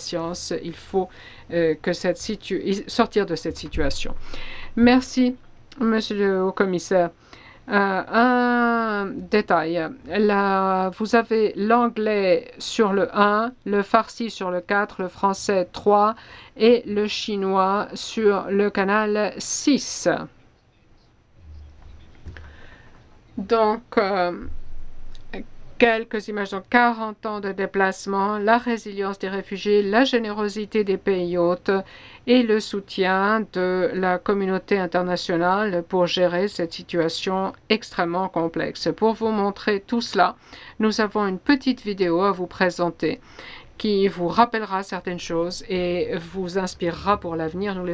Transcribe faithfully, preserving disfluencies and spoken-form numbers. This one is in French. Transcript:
patience. Il faut euh, que cette situ sortir de cette situation. Merci, Monsieur le Haut-Commissaire. Euh, un détail. Là, vous avez l'anglais sur le un, le farsi sur le quatre, le français trois et le chinois sur le canal six. Donc, euh, quelques images de quarante ans de déplacement, la résilience des réfugiés, la générosité des pays hôtes et le soutien de la communauté internationale pour gérer cette situation extrêmement complexe. Pour vous montrer tout cela, nous avons une petite vidéo à vous présenter qui vous rappellera certaines choses et vous inspirera pour l'avenir. Nous